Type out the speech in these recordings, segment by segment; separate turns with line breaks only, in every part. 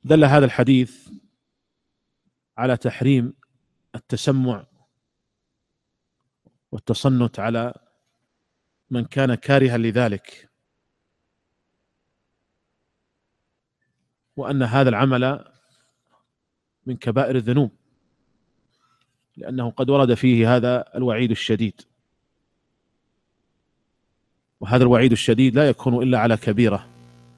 دل هذا الحديث على تحريم التسمع والتصنت على من كان كارها لذلك، وأن هذا العمل من كبائر الذنوب، لأنه قد ورد فيه هذا الوعيد الشديد، وهذا الوعيد الشديد لا يكون إلا على كبيرة.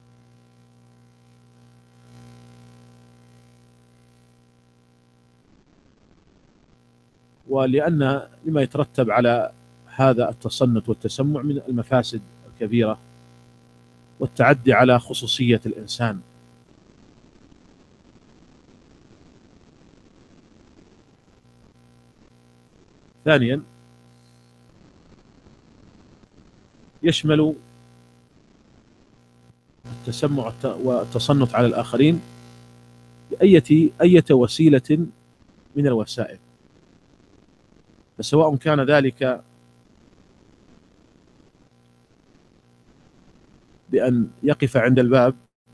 ولأن لما يترتب على هذا التصنت والتسمع من المفاسد الكبيرة والتعدي على خصوصية الإنسان. ثانيا، يشمل التسمع والتصنت على الآخرين بأية وسيلة من الوسائل، فسواء كان ذلك بأن يقف عند الباب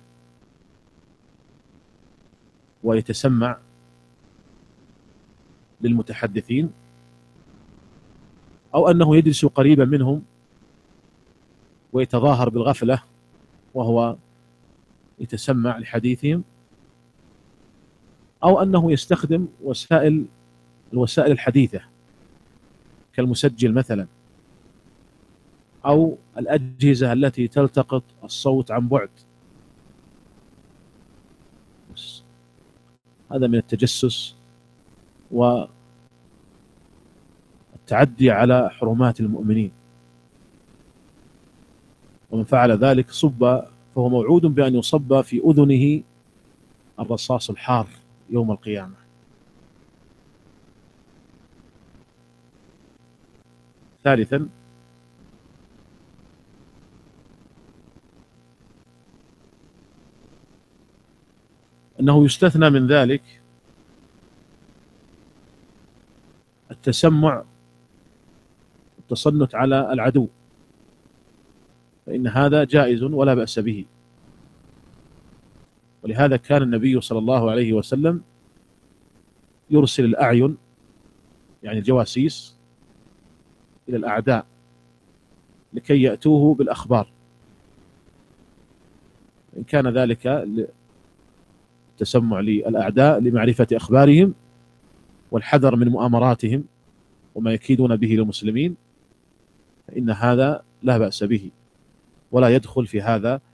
ويتسمع للمتحدثين، أو أنه يجلس قريبا منهم ويتظاهر بالغفلة وهو يتسمع لحديثهم، أو أنه يستخدم الوسائل الحديثة كالمسجل مثلا، أو الأجهزة التي تلتقط الصوت عن بعد. هذا من التجسس والتعدي على حرمات المؤمنين، ومن فعل ذلك فهو موعود بأن يصب في أذنه الرصاص الحار يوم القيامة. ثالثا، أنه يستثنى من ذلك التسمع والتصنت على العدو، فإن هذا جائز ولا بأس به. ولهذا كان النبي صلى الله عليه وسلم يرسل الأعين، يعني الجواسيس، إلى الأعداء لكي يأتوه بالأخبار، إن كان ذلك التسمع للأعداء لمعرفة أخبارهم والحذر من مؤامراتهم وما يكيدون به للمسلمين، فإن هذا لا بأس به ولا يدخل في هذا